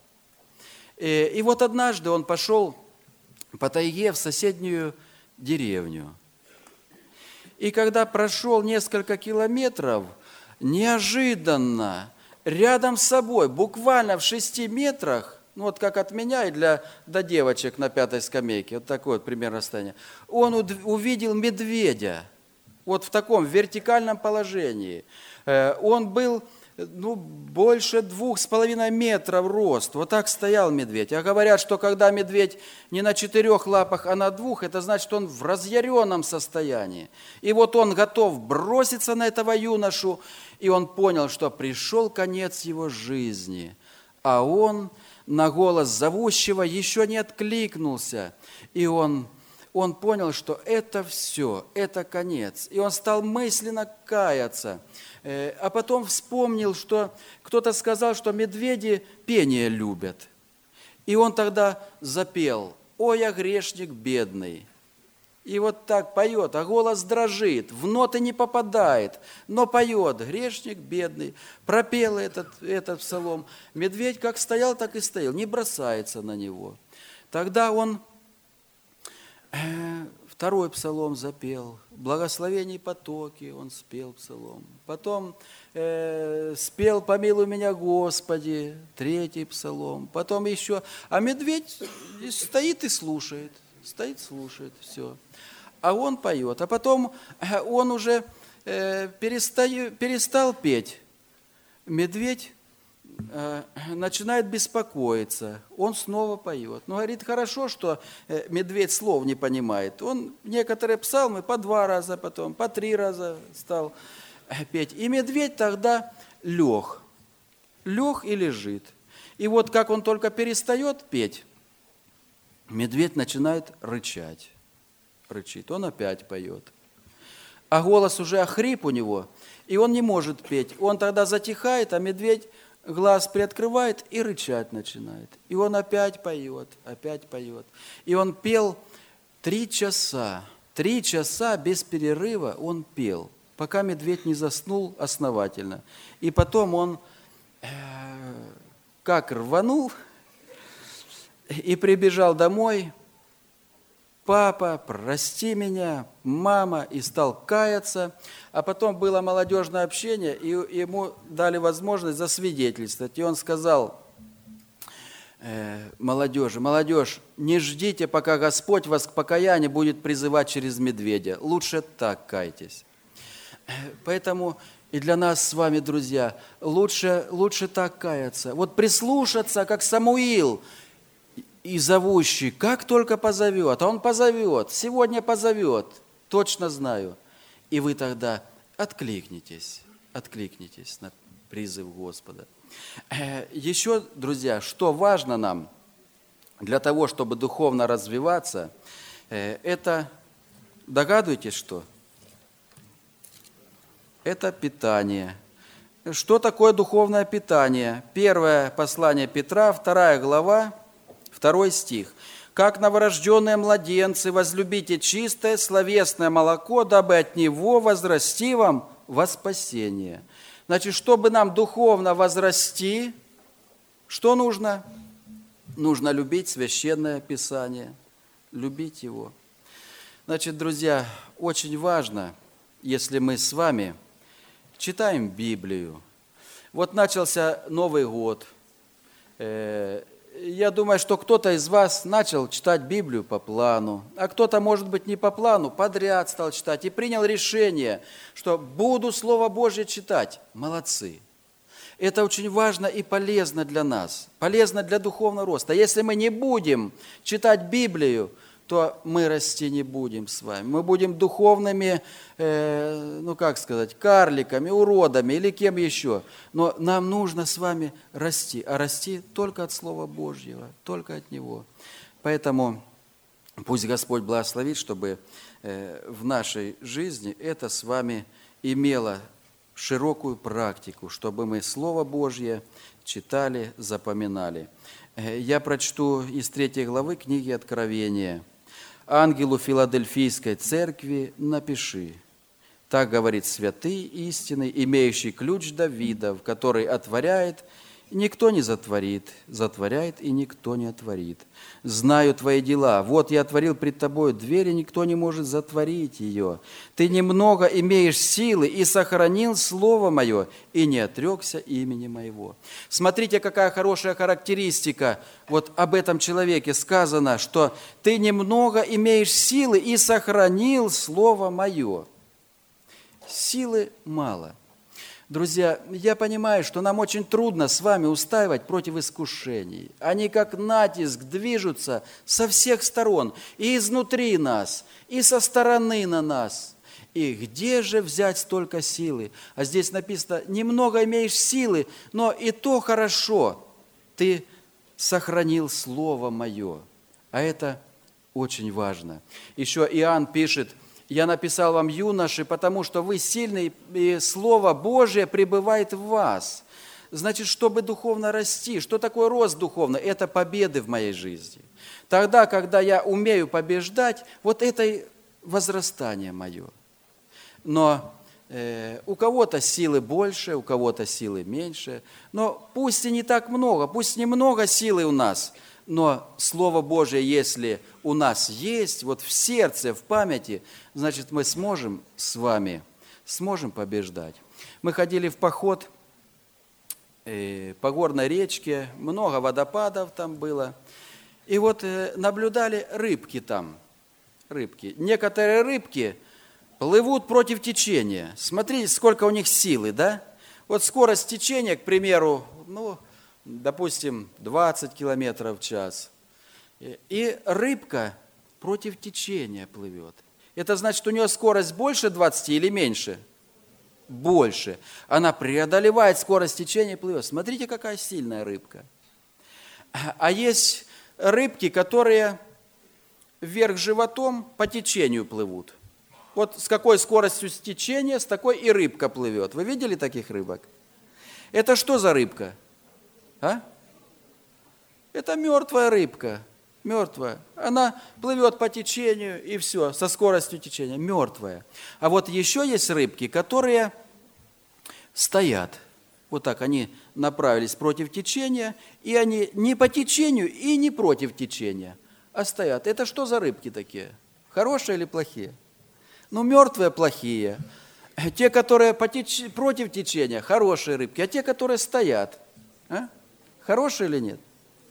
[SPEAKER 1] И вот однажды он пошел по тайге в соседнюю деревню. И когда прошел несколько километров, неожиданно рядом с собой, буквально в 6 метрах, ну вот как от меня и до девочек на 5-й скамейке, вот такое вот примерно расстояние, он увидел медведя. Вот в таком вертикальном положении. Он был больше 2,5 метров рост. Вот так стоял медведь. А говорят, что когда медведь не на 4 лапах, а на 2, это значит, что он в разъяренном состоянии. И вот он готов броситься на этого юношу, и он понял, что пришел конец его жизни. А он на голос зовущего еще не откликнулся. И он понял, что это все, это конец. И он стал мысленно каяться. А потом вспомнил, что кто-то сказал, что медведи пение любят. И он тогда запел: «Ой, я грешник бедный». И вот так поет, а голос дрожит, в ноты не попадает, но поет: грешник бедный. Пропел этот псалом. Медведь как стоял, так и стоял, не бросается на него. Тогда он 2-й псалом запел, «Благословение потоки», он спел псалом. Потом спел «Помилуй меня, Господи», 3-й псалом. Потом еще, а медведь стоит и слушает, все. А он поет. А потом он уже перестал петь. Медведь начинает беспокоиться, он снова поет. Но говорит, хорошо, что медведь слов не понимает. Он некоторые псалмы по 2 раза, потом по 3 раза стал петь. И медведь тогда лег и лежит. И вот как он только перестает петь, медведь начинает рычит, он опять поет. А голос уже охрип у него, и он не может петь. Он тогда затихает, а медведь глаз приоткрывает и рычать начинает. И он опять поет, опять поет. И он пел 3 часа. 3 часа без перерыва он пел, пока медведь не заснул основательно. И потом он как рванул и прибежал домой. Папа, прости меня, мама, и стал каяться. А потом было молодежное общение, и ему дали возможность засвидетельствовать. И он сказал молодежь, не ждите, пока Господь вас к покаянию будет призывать через медведя. Лучше так кайтесь. Поэтому и для нас с вами, друзья, лучше так каяться. Вот прислушаться, как Самуил, и зовущий, как только позовет, а он позовет, сегодня позовет, точно знаю. И вы тогда откликнитесь на призыв Господа. Еще, друзья, что важно нам для того, чтобы духовно развиваться, это, догадываетесь, что? Это питание. Что такое духовное питание? Первое послание Петра, 2 глава, 2 стих. «Как новорожденные младенцы, возлюбите чистое словесное молоко, дабы от него возрасти вам во спасение». Значит, чтобы нам духовно возрасти, что нужно? Нужно любить Священное Писание, любить его. Значит, друзья, очень важно, если мы с вами читаем Библию. Вот начался Новый год. Я думаю, что кто-то из вас начал читать Библию по плану, а кто-то, может быть, не по плану, подряд стал читать и принял решение, что буду Слово Божье читать. Молодцы. Это очень важно и полезно для нас, полезно для духовного роста. Если мы не будем читать Библию, то мы расти не будем с вами. Мы будем духовными, карликами, уродами или кем еще. Но нам нужно с вами расти, а расти только от Слова Божьего, только от Него. Поэтому пусть Господь благословит, чтобы в нашей жизни это с вами имело широкую практику, чтобы мы Слово Божье читали, запоминали. Я прочту из 3 главы книги Откровения. «Ангелу Филадельфийской церкви напиши, так говорит святый истинный, имеющий ключ Давидов, который отворяет, и никто не затворит, затворяет, и никто не отворит. Знаю твои дела, вот я отворил пред тобою дверь, и никто не может затворить ее. Ты немного имеешь силы, и сохранил слово мое, и не отрекся имени моего». Смотрите, какая хорошая характеристика. Вот об этом человеке сказано, что ты немного имеешь силы, и сохранил слово мое. Силы мало. Друзья, я понимаю, что нам очень трудно с вами устаивать против искушений. Они как натиск движутся со всех сторон, и изнутри нас, и со стороны на нас. И где же взять столько силы? А здесь написано, немного имеешь силы, но и то хорошо, ты сохранил Слово Мое. А это очень важно. Еще Иоанн пишет, «Я написал вам, юноши, потому что вы сильны, и Слово Божие пребывает в вас». Значит, чтобы духовно расти, что такое рост духовный? Это победы в моей жизни. Тогда, когда я умею побеждать, вот это и возрастание мое. Но у кого-то силы больше, у кого-то силы меньше. Но пусть и не так много, пусть немного силы у нас, но Слово Божие, если у нас есть, вот в сердце, в памяти, значит, мы сможем с вами, побеждать. Мы ходили в поход по горной речке, много водопадов там было. И вот наблюдали рыбки там, рыбки. Некоторые рыбки плывут против течения. Смотрите, сколько у них силы, да? Вот скорость течения, к примеру, допустим, 20 километров в час. И рыбка против течения плывет. Это значит, у нее скорость больше 20 или меньше? Больше. Она преодолевает скорость течения и плывет. Смотрите, какая сильная рыбка. А есть рыбки, которые вверх животом по течению плывут. Вот с какой скоростью течения, с такой и рыбка плывет. Вы видели таких рыбок? Это что за рыбка? А? Это мертвая рыбка. Мертвая. Она плывет по течению и все, со скоростью течения. Мертвая. А вот еще есть рыбки, которые стоят. Вот так они направились против течения, и они не по течению и не против течения, а стоят. Это что за рыбки такие? Хорошие или плохие? Ну, мертвые плохие. Те, которые против течения, хорошие рыбки. А те, которые стоят, хорошие или нет?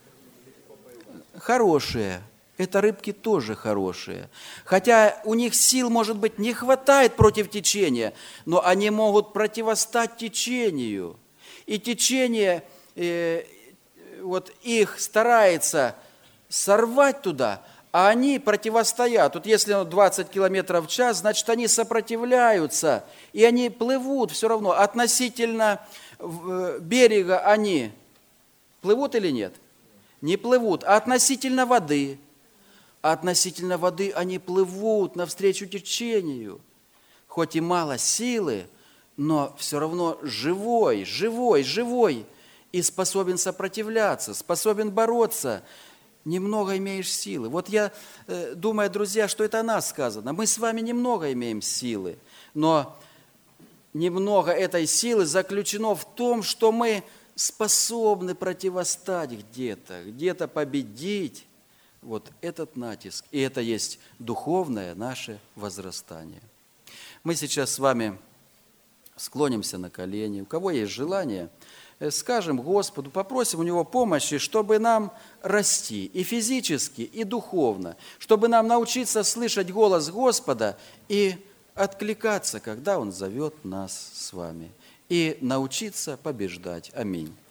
[SPEAKER 1] Хорошие. Это рыбки тоже хорошие. Хотя у них сил, может быть, не хватает против течения, но они могут противостать течению. И течение вот их старается сорвать туда, а они противостоят. Вот если 20 километров в час, значит, они сопротивляются, и они плывут все равно. Относительно берега они плывут или нет? Не плывут. А относительно воды? Относительно воды они плывут навстречу течению. Хоть и мало силы, но все равно живой, и способен сопротивляться, способен бороться. Немного имеешь силы. Вот я думаю, друзья, что это о нас сказано. Мы с вами немного имеем силы, но немного этой силы заключено в том, что мы способны противостать где-то победить вот этот натиск. И это есть духовное наше возрастание. Мы сейчас с вами склонимся на колени. У кого есть желание, скажем Господу, попросим у Него помощи, чтобы нам расти и физически, и духовно, чтобы нам научиться слышать голос Господа и откликаться, когда Он зовет нас с вами, и научиться побеждать. Аминь.